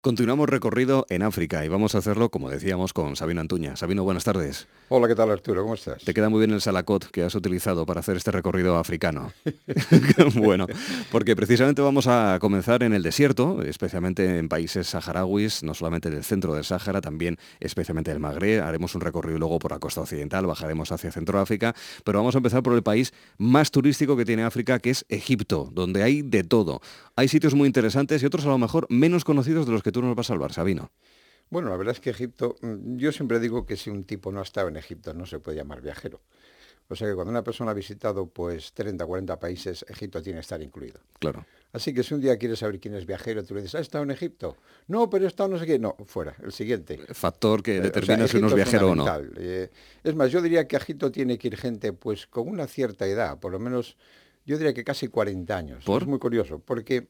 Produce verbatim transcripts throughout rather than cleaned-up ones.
Continuamos recorrido en África y vamos a hacerlo, como decíamos, con Sabino Antuña. Sabino, buenas tardes. Hola, ¿qué tal, Arturo? ¿Cómo Te estás? queda muy bien el salacot que has utilizado para hacer este recorrido africano. Bueno, porque precisamente vamos a comenzar en el desierto, especialmente en países saharauis, no solamente del centro del Sáhara, también especialmente del Magreb. Haremos un recorrido luego por la costa occidental, bajaremos hacia Centroáfrica, pero vamos a empezar por el país más turístico que tiene África, que es Egipto, donde hay de todo. Hay sitios muy interesantes y otros a lo mejor menos conocidos de los que tú nos vas a hablar, Sabino. Bueno, la verdad es que Egipto, mm, yo siempre digo que si un tipo no ha estado en Egipto no se puede llamar viajero. O sea que cuando una persona ha visitado pues treinta, cuarenta países, Egipto tiene que estar incluido. Claro. Así que si un día quieres saber quién es viajero, tú le dices, ¿has estado en Egipto? No, pero he estado no sé qué. No, fuera, el siguiente. Factor que Eh, o sea, determina si uno es Egipto es viajero o no. fundamental. Eh, es más, yo diría que a Egipto tiene que ir gente pues con una cierta edad, por lo menos yo diría que casi cuarenta años. Es ¿Por? muy curioso, porque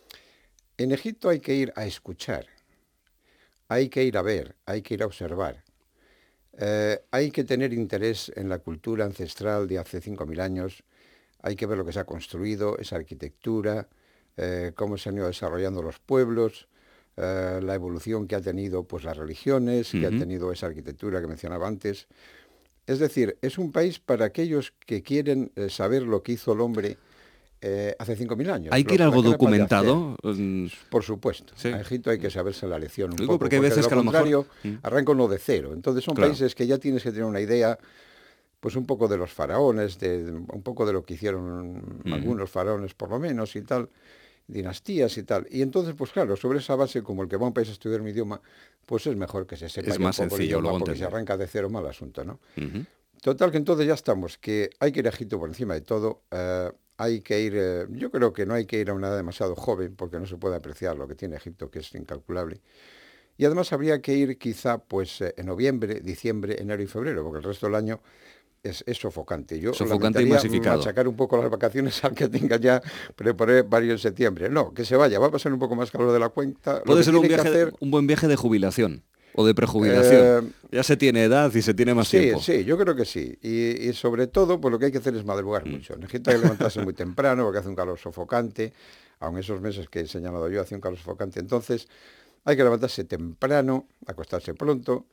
en Egipto hay que ir a escuchar, hay que ir a ver, hay que ir a observar. Eh, hay que tener interés en la cultura ancestral de hace cinco mil años, hay que ver lo que se ha construido, esa arquitectura, eh, cómo se han ido desarrollando los pueblos, eh, la evolución que ha tenido pues, las religiones, que ha Ujú. tenido esa arquitectura que mencionaba antes. Es decir, es un país para aquellos que quieren eh, saber lo que hizo el hombre eh, hace cinco mil años, ¿Hay que lo ir que era algo capaz de hacer. documentado? Mm, Por supuesto, a sí. Egipto hay que saberse la lección un Lo digo poco, porque hay porque de veces lo que a lo mejor... contrario Mm, arranca uno de cero. Entonces son claro. países que ya tienes que tener una idea, pues un poco de los faraones, de, un poco de lo que hicieron Ujú. algunos faraones por lo menos y tal, dinastías y tal. Y entonces, pues claro, sobre esa base, como el que va a un país a estudiar un idioma, pues es mejor que se sepa Es ya un más poco el sencillo idioma, luego porque si entender. arranca de cero, mal asunto, ¿no? Ujú. Total, que entonces ya estamos, que hay que ir a Egipto por encima de todo. Eh, hay que ir, eh, yo creo que no hay que ir a una edad demasiado joven, porque no se puede apreciar lo que tiene Egipto, que es incalculable. Y además habría que ir quizá pues eh, en noviembre, diciembre, enero y febrero, porque el resto del año es, es sofocante. Yo Sofocante y lamentaría masificado. machacar un poco las vacaciones al que tenga ya preparé varios en septiembre. No, que se vaya, va a pasar un poco más calor de la cuenta. Lo Puede que ser un tiene que viaje, hacer, un buen viaje de jubilación o de prejubilación. eh, Ya se tiene edad y se tiene más sí, tiempo. sí, yo creo que sí. Y, y sobre todo, pues lo que hay que hacer es madrugar Mm. mucho. En Egipto hay que levantarse muy temprano porque hace un calor sofocante. Aun esos meses que he señalado yo, hace un calor sofocante. Entonces, hay que levantarse temprano, acostarse pronto.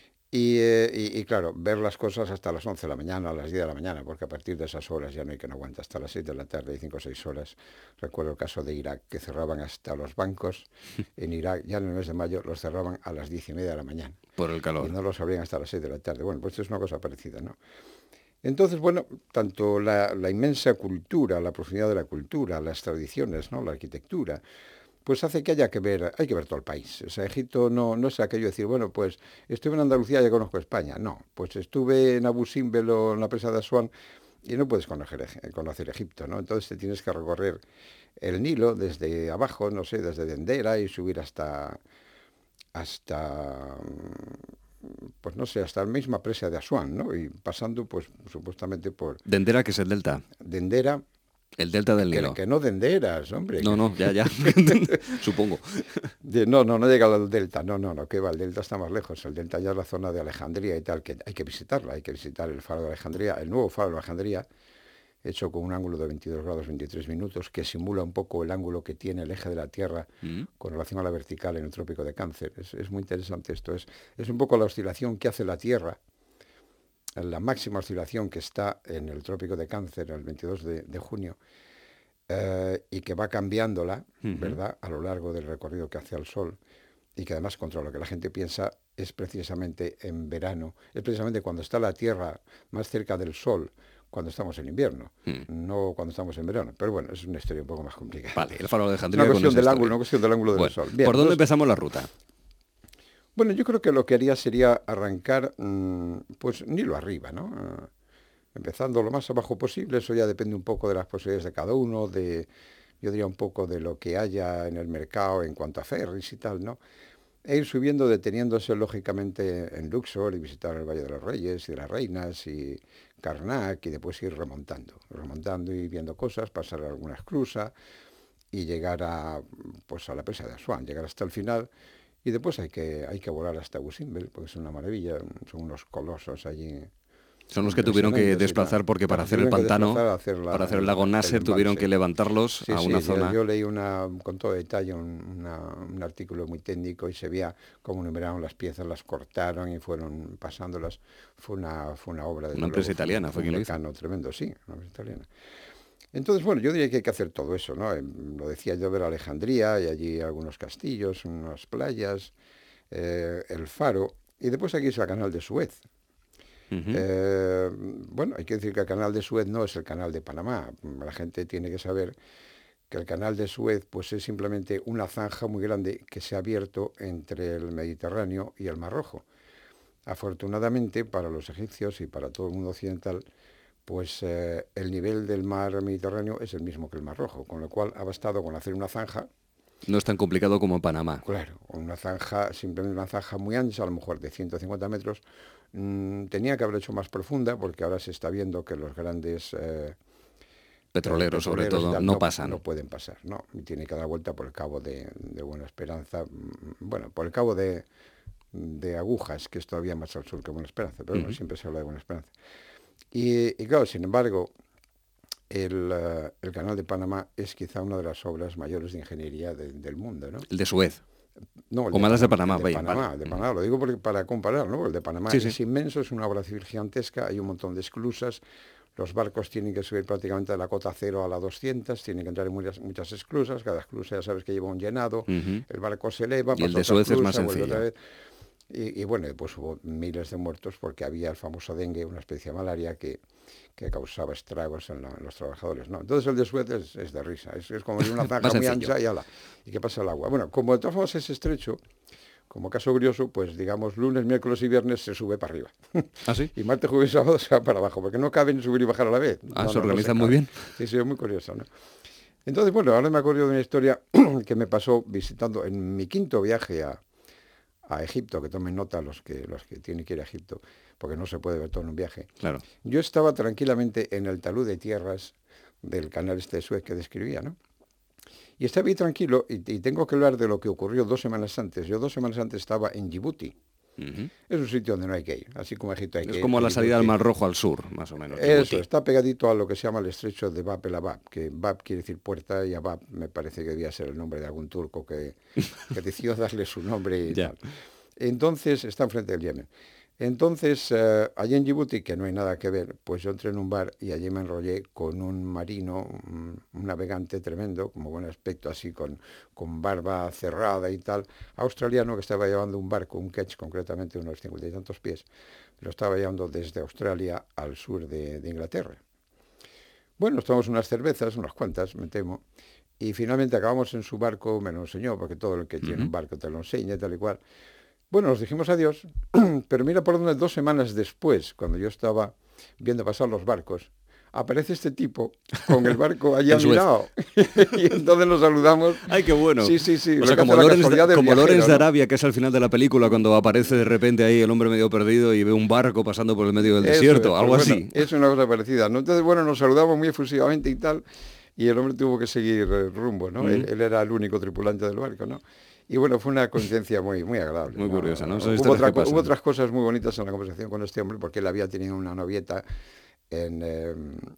Y, eh, y- y, claro, ver las cosas hasta las once de la mañana, a las diez de la mañana, porque a partir de esas horas ya no hay que no aguanta, hasta las seis de la tarde y cinco o seis horas. Recuerdo el caso de Irak, que cerraban hasta los bancos. En Irak, ya en el mes de mayo, los cerraban a las diez y media de la mañana Por el y calor. no los abrían hasta las seis de la tarde. Bueno, pues esto es una cosa parecida, ¿no? Entonces, bueno, tanto la, la inmensa cultura, la profundidad de la cultura, las tradiciones, ¿no? La arquitectura, pues hace que haya que ver, hay que ver todo el país. O sea, Egipto no, no es aquello de decir, bueno, pues estuve en Andalucía, ya conozco España. No, pues estuve en Abu Simbel o en la presa de Asuán y no puedes conocer, Eg- conocer Egipto, ¿no? Entonces te tienes que recorrer el Nilo desde abajo, no sé, desde Dendera y subir hasta, hasta, mm, pues no sé, hasta la misma presa de Asuán, ¿no? Y pasando, pues supuestamente por Dendera, que es el delta. Dendera, El delta del que, Nilo. que no Denderas, hombre, No, que, no, ya, ya. Supongo. De- no, no, no llega al delta, no, no, no, que va, el delta está más lejos, el delta ya es la zona de Alejandría y tal, que hay que visitarla, hay que visitar el faro de Alejandría, el nuevo faro de Alejandría, hecho con un ángulo de veintidós grados veintitrés minutos, que simula un poco el ángulo que tiene el eje de la Tierra Mm. con relación a la vertical en el trópico de Cáncer. Es, es muy interesante esto, es, es un poco la oscilación que hace la Tierra, la máxima oscilación que está en el trópico de Cáncer el veintidós de, de junio, eh, y que va cambiándola, Ujú. ¿verdad?, a lo largo del recorrido que hace al Sol y que además contra lo que la gente piensa es precisamente en verano, es precisamente cuando está la Tierra más cerca del Sol, cuando estamos en invierno, Mm. no cuando estamos en verano. Pero bueno, es una historia un poco más complicada. Vale, el faro de Es una Alejandría con cuestión esa del ángulo, historia. una cuestión del ángulo del Bueno, Sol. Bien, ¿por dónde entonces, empezamos la ruta? bueno, yo creo que lo que haría sería arrancar, mmm, pues Nilo arriba, ¿no? Uh, empezando lo más abajo posible, eso ya depende un poco de las posibilidades de cada uno, de, yo diría un poco de lo que haya en el mercado en cuanto a ferries y tal, ¿no? E ir subiendo, deteniéndose lógicamente en Luxor y visitar el Valle de los Reyes y de las Reinas y Karnak y después ir remontando, remontando y viendo cosas, pasar algunas cruzas y llegar a, pues a la presa de Asuán, llegar hasta el final y después hay que, hay que volar hasta Abu Simbel porque es una maravilla, son unos colosos allí Son los que tuvieron que desplazar porque para hacer el pantano, hacer la, para hacer el lago Nasser, el tuvieron que levantarlos sí, a una sí, zona... Yo, yo leí una, con todo detalle un, una, un artículo muy técnico y se veía cómo numeraron las piezas, las cortaron y fueron pasándolas. Fue una, fue una obra de... Una empresa luego, italiana, fue, fue quien lo hizo. Un tremendo, sí, una empresa italiana. Entonces, bueno, yo diría que hay que hacer todo eso, ¿no? Lo decía yo de Alejandría, y allí algunos castillos, unas playas, eh, el faro, y después aquí es el canal de Suez. Uh-huh. Eh, bueno, hay que decir que el canal de Suez no es el canal de Panamá. La gente tiene que saber que el canal de Suez pues, es simplemente una zanja muy grande que se ha abierto entre el Mediterráneo y el Mar Rojo. Afortunadamente para los egipcios y para todo el mundo occidental, pues eh, el nivel del mar Mediterráneo es el mismo que el Mar Rojo, con lo cual ha bastado con hacer una zanja. No es tan complicado como en Panamá. Claro, una zanja, simplemente una zanja muy ancha, a lo mejor de ciento cincuenta metros. Mm, tenía que haber hecho más profunda porque ahora se está viendo que los grandes eh, petroleros, petroleros, sobre todo, tal, no, no pasan. No pueden pasar, no. Y tiene que dar vuelta por el cabo de, de Buena Esperanza, bueno, por el cabo de, de Agujas, que es todavía más al sur que Buena Esperanza, pero uh-huh. bueno, siempre se habla de Buena Esperanza. Y, y claro, sin embargo, el, uh, el Canal de Panamá es quizá una de las obras mayores de ingeniería de, del mundo, ¿no? El de Suez. No, el o más de Panamá, de vaya, Panamá, vale. de Panamá, lo digo porque, para comparar, ¿no? El de Panamá sí, es sí. inmenso, es una obra civil gigantesca, hay un montón de esclusas, los barcos tienen que subir prácticamente de la cota cero a la doscientos, tienen que entrar en muchas, muchas esclusas, cada esclusa ya sabes que lleva un llenado, uh-huh. el barco se eleva, y el de Suez es más sencillo. Y, y bueno, pues hubo miles de muertos porque había el famoso dengue, una especie de malaria que, que causaba estragos en, la, en los trabajadores. No, entonces el de Suez es, es de risa, es, es como una zanja muy ancha y ala, y que pasa el agua. Bueno, como de todas formas es estrecho, como caso curioso, pues digamos lunes, miércoles y viernes se sube para arriba. ¿Ah, sí? Y martes, jueves y sábado se va para abajo, porque no caben subir y bajar a la vez. Ah, no, se no, organizan no muy bien. Sí, sí, es muy curioso, ¿no? Entonces, bueno, ahora me acuerdo de una historia que me pasó visitando en mi quinto viaje a, a Egipto, que tomen nota los que, los que tienen que ir a Egipto, porque no se puede ver todo en un viaje. Claro. Yo estaba tranquilamente en el talud de tierras del canal este de Suez que describía, ¿no? Y estaba ahí tranquilo, y, y tengo que hablar de lo que ocurrió dos semanas antes. Yo dos semanas antes estaba en Djibouti. Uh-huh. Es un sitio donde no hay que ir, así como Egipto hay que ir. Es como la salida al Mar Rojo al sur, más o menos. Djibouti. Eso, está pegadito a lo que se llama el estrecho de Bab el Abab, que Bab quiere decir puerta y Abab me parece que debía ser el nombre de algún turco que, que decidió darle su nombre y tal. Entonces, está enfrente del Yemen. Entonces, eh, allí en Djibouti, que no hay nada que ver, pues yo entré en un bar y allí me enrollé con un marino, un, un navegante tremendo, como buen aspecto, así con, con barba cerrada y tal, australiano, que estaba llevando un barco, un ketch concretamente, unos cincuenta y tantos pies, lo estaba llevando desde Australia al sur de, de Inglaterra. Bueno, nos tomamos unas cervezas, unas cuantas, me temo, y finalmente acabamos en su barco, me lo enseñó, porque todo el que uh-huh. tiene un barco te lo enseña y tal y cual. Bueno, nos dijimos adiós, pero mira por donde dos semanas después, cuando yo estaba viendo pasar los barcos, aparece este tipo con el barco allá mirado. Y entonces nos saludamos. ¡Ay, qué bueno! Sí, sí, sí. O sea, como Lorenz de, como viajero, de Arabia, ¿no? Que es al final de la película, cuando aparece de repente ahí el hombre medio perdido y ve un barco pasando por el medio del Eso desierto, es, algo pues así. Bueno, es una cosa parecida, ¿no? Entonces, bueno, nos saludamos muy efusivamente y tal, y el hombre tuvo que seguir rumbo, ¿no? Mm. Él, él era el único tripulante del barco, ¿no? Y bueno, fue una coincidencia muy, muy agradable. Muy ¿no? curiosa, ¿no? Hubo, otra, hubo otras cosas muy bonitas en la conversación con este hombre, porque él había tenido una novieta en, eh,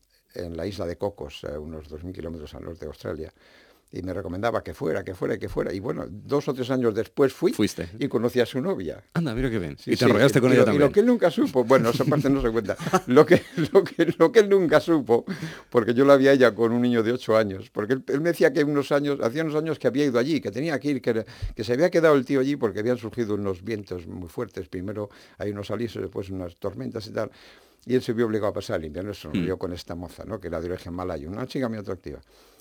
en la isla de Cocos, eh, unos dos mil kilómetros al norte de Australia. Y me recomendaba que fuera, que fuera, que fuera. Y bueno, dos o tres años después fui Fuiste. Y conocí a su novia. Anda, mira qué bien. Sí, y te sí, enrollaste con y ella lo, también. Y lo que él nunca supo, bueno, esa parte no se cuenta. Lo que, lo, que, lo que él nunca supo, porque yo la vi a ella con un niño de ocho años, porque él, él me decía que unos años, hacía unos años que había ido allí, que tenía que ir, que, que se había quedado el tío allí porque habían surgido unos vientos muy fuertes. Primero hay unos alisos, después unas tormentas y tal. Y él se vio obligado a pasar el invierno, se enrolló mm. con esta moza, ¿no? Que era de origen malayo, una chica muy atractiva.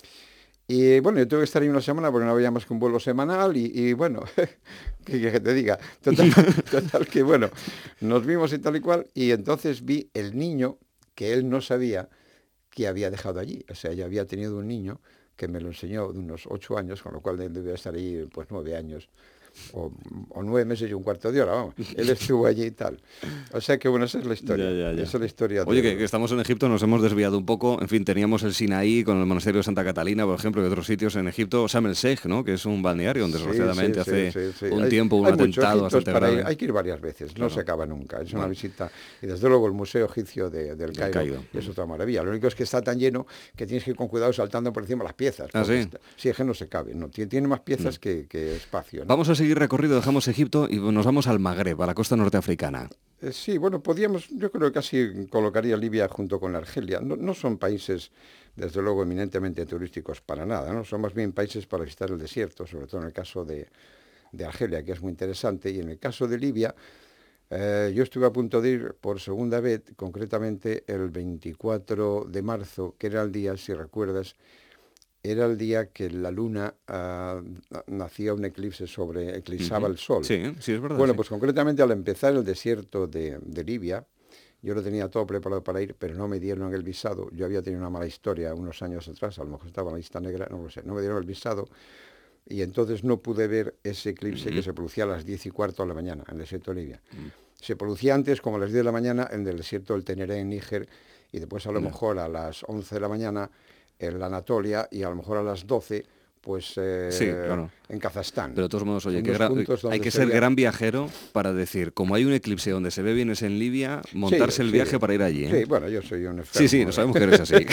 Y bueno, yo tuve que estar ahí una semana porque no había más que un vuelo semanal y, y bueno, que, que te diga, total, total que bueno, nos vimos y tal y cual, y entonces vi el niño que él no sabía que había dejado allí. O sea, yo había tenido un niño que me lo enseñó de unos ocho años, con lo cual debía estar ahí pues nueve años. o, o nueve meses y un cuarto de hora, vamos. Él estuvo allí y tal. O sea que bueno, esa es la historia. Ya, ya, ya. Esa es la historia. Oye, de... que, que estamos en Egipto, nos hemos desviado un poco. En fin, teníamos el Sinaí con el monasterio de Santa Catalina, por ejemplo, y otros sitios en Egipto. Sharm el Sheikh, ¿no? Que es un balneario donde, Sí, desgraciadamente, sí, hace sí, sí, sí. un hay, tiempo un hay atentado muchos bastante para grave. ir, hay que ir varias veces, no Claro. se acaba nunca. Es una Bueno. visita. Y desde luego el Museo Egipcio de, del Del Cairo, Cairo. es otra maravilla. Lo único es que está tan lleno que tienes que ir con cuidado saltando por encima de las piezas. ¿Ah, sí? Está, sí, es que no se cabe. No, tiene, tiene más piezas Mm. que, que espacio, ¿no? Vamos a seguir recorrido, dejamos Egipto y nos vamos al Magreb, a la costa norteafricana. Eh, sí, bueno, podríamos, yo creo que casi colocaría Libia junto con Argelia. No, no son países, desde luego, eminentemente turísticos para nada, ¿no? Son más bien países para visitar el desierto, sobre todo en el caso de, de Argelia, que es muy interesante, y en el caso de Libia, eh, yo estuve a punto de ir por segunda vez, concretamente el veinticuatro de marzo, que era el día, si recuerdas, era el día que la luna ah, nacía un eclipse sobre, eclipsaba Uh-huh. el sol. Sí, sí, es verdad. Bueno, sí. pues concretamente al empezar el desierto de, de Libia, yo lo tenía todo preparado para ir, pero no me dieron el visado. Yo había tenido una mala historia unos años atrás, a lo mejor estaba en la lista negra, no lo sé, no me dieron el visado y entonces no pude ver ese eclipse Uh-huh. que se producía a las diez y cuarto de la mañana en el desierto de Libia. Uh-huh. Se producía antes, como a las diez de la mañana, en el desierto del Teneré en Níger y después a lo Uh-huh. mejor a las once de la mañana en la Anatolia y a lo mejor a las doce pues eh, Sí, claro. en Kazajstán. Pero de todos modos, oye, Son que dos gra- puntos hay donde que se ser veía- gran viajero para decir, como hay un eclipse donde se ve bien es en Libia, montarse Sí, el sí. viaje para ir allí. ¿eh? Sí, bueno, yo soy un Sí, enfermo. sí, ¿eh? lo sabemos que eres así.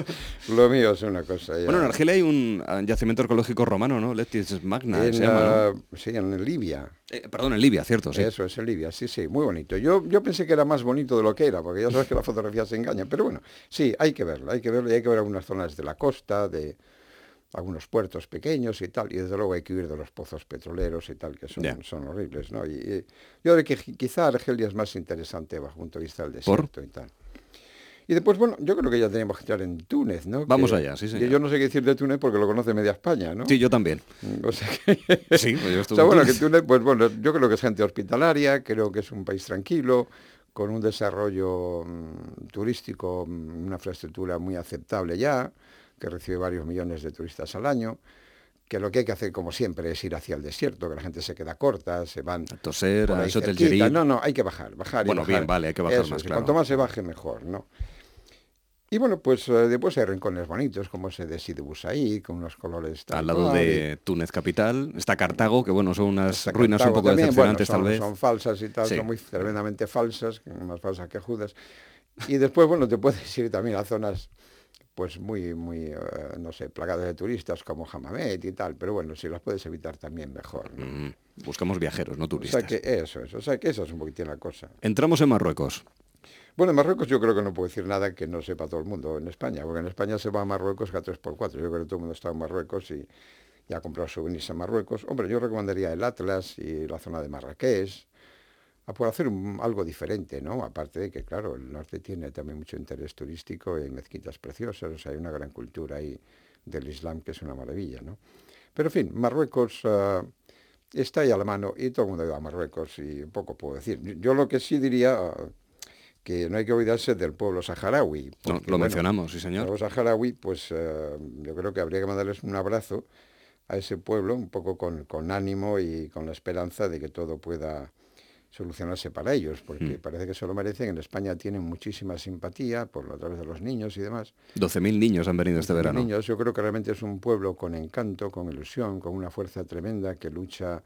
Lo mío es una cosa ya. Bueno, en Argelia hay un ah, yacimiento arqueológico romano, ¿no? Letis Magna, En, se llama, ¿no? ah, sí, en Libia. Eh, perdón, en Libia, cierto, sí. Eso es en Libia, sí, sí, muy bonito. Yo, yo pensé que era más bonito de lo que era, porque ya sabes que la fotografía se engaña, pero bueno, sí, hay que verlo, hay que verlo y hay que ver algunas zonas de la costa, de algunos puertos pequeños y tal, y desde luego hay que huir de los pozos petroleros y tal, que son, Ya. son horribles, ¿no? Y, y yo creo que qui- quizá Argelia es más interesante bajo el punto de vista del desierto y tal. Y después, bueno, yo creo que ya tenemos que entrar en Túnez, ¿no? Vamos Que- allá, sí, y señor. yo no sé qué decir de Túnez porque lo conoce media España, ¿no? Sí, yo también. O sea que... Sí, pues yo O estuve sea, en bueno, que Túnez. Túnez, pues bueno, yo creo que es gente hospitalaria, creo que es un país tranquilo, con un desarrollo mm, turístico, mm, una infraestructura muy aceptable ya, que recibe varios millones de turistas al año, que lo que hay que hacer, como siempre, es ir hacia el desierto, que la gente se queda corta, se van A Toser, por a ahí Sotel cerquita. Jerib. No, no, hay que bajar, bajar y Bueno, bajar. bien, vale, hay que bajar Eso más, es, y claro. cuanto más se baje, mejor, ¿no? Y bueno, pues eh, después hay rincones bonitos, como ese de Sidi Busaid, con unos colores tal Al lado cual, y- de Túnez capital está Cartago, que bueno, son unas Hasta ruinas un Cartago poco también, decepcionantes bueno, son, tal vez. son falsas y tal, Sí. son muy tremendamente falsas, más falsas que Judas. Y después, bueno, te puedes ir también a zonas, pues muy, muy, eh, no sé, plagadas de turistas como Hammamet y tal, pero bueno, si las puedes evitar también mejor, ¿no? Mm, buscamos viajeros, no O turistas. sea que eso es, o sea que esa es un poquitín la cosa. Entramos en Marruecos. Bueno, en Marruecos yo creo que no puedo decir nada que no sepa todo el mundo en España, porque en España se va a Marruecos cada tres por cuatro. Yo creo que todo el mundo está en Marruecos y ya ha comprado souvenirs en Marruecos. Hombre, yo recomendaría el Atlas y la zona de Marrakech, a por hacer un- algo diferente, ¿no? Aparte de que, claro, el norte tiene también mucho interés turístico y hay mezquitas preciosas, o sea, hay una gran cultura ahí del Islam que es una maravilla, ¿no? Pero en fin, Marruecos ah, está ahí a la mano y todo el mundo va a Marruecos y poco puedo decir. Yo, yo lo que sí diría, ah, que no hay que olvidarse del pueblo saharaui. No, porque, lo bueno, mencionamos, sí el señor. pueblo saharaui, pues eh, yo creo que habría que mandarles un abrazo a ese pueblo, un poco con, con ánimo y con la esperanza de que todo pueda solucionarse para ellos, porque Mm. parece que se lo merecen. En España tienen muchísima simpatía por a través de los niños y demás. doce mil niños han venido este Los verano. niños, yo creo que realmente es un pueblo con encanto, con ilusión, con una fuerza tremenda que lucha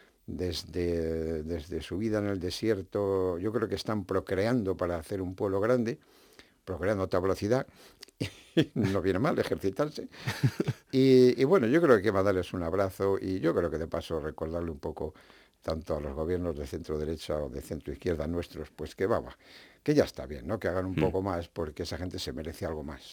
desde, desde su vida en el desierto. Yo creo que están procreando para hacer un pueblo grande, procreando a otra velocidad. No viene mal ejercitarse. Y, y bueno, yo creo que hay que mandarles un abrazo y yo creo que de paso recordarle un poco tanto a los gobiernos de centro derecha o de centro izquierda nuestros, pues que vamos, que ya está bien, ¿no? Que hagan un Mm. poco más porque esa gente se merece algo más.